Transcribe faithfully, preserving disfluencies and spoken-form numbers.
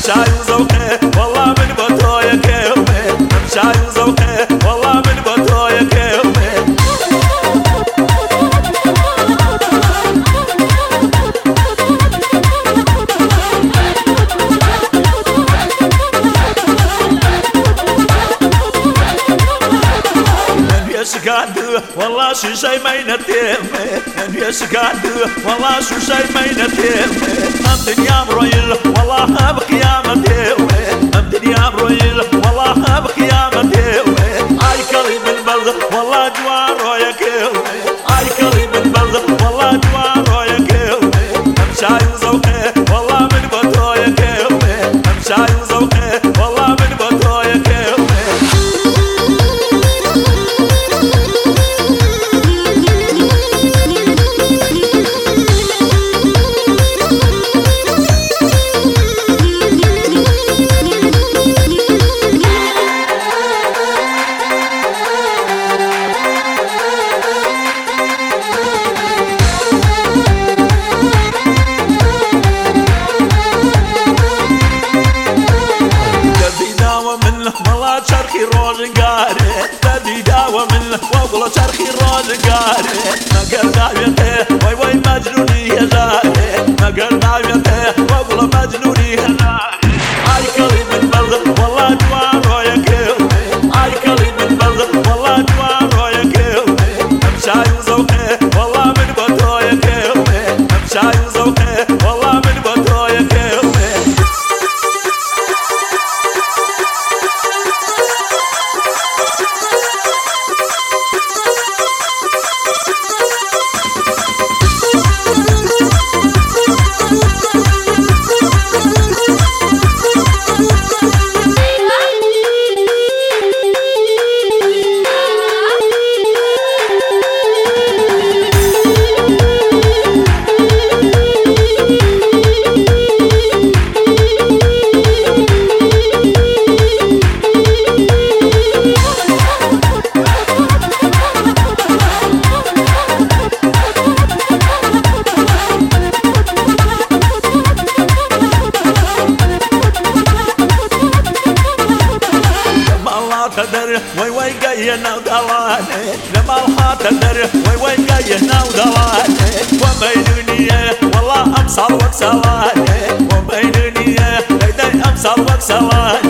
امشاي وذوقي والله من بطايا كومي امشاي وذوقي والله من بطايا كومي شقادو والله شو شي ما ينتمي من شقادو والله شو شي ما ينتمي ام دنيا مرويل والله بقيامتي ام دنيا مرويل والله بقيامتي اي كريم البلد والله جوارو يا كومي اي كريم البلد والله جوارو يا كومي امشاي وذوقي والله من بطايا كومي امشاي وذوقي والله من بطايا كومي والله شرخي روزنقاري بدي داوى منه والله شرخي روزنقاري ما قال داويته وي وي مجنوني يا زاري ما قال داويته والله مجنوني يا زاري اي كريم البلد والله جوارو يا كومي اي كريم البلد والله جوارو يا كومي امشاي وذوقي والله من بطايا كومي امشاي وذوقي والله من بطايا كومي تدر وي وي قينا ودلاني لما الحا تدر وي وي قينا ودلاني وبينوني والله امصر وكسلاني وبينوني ليدي امصر وكسلاني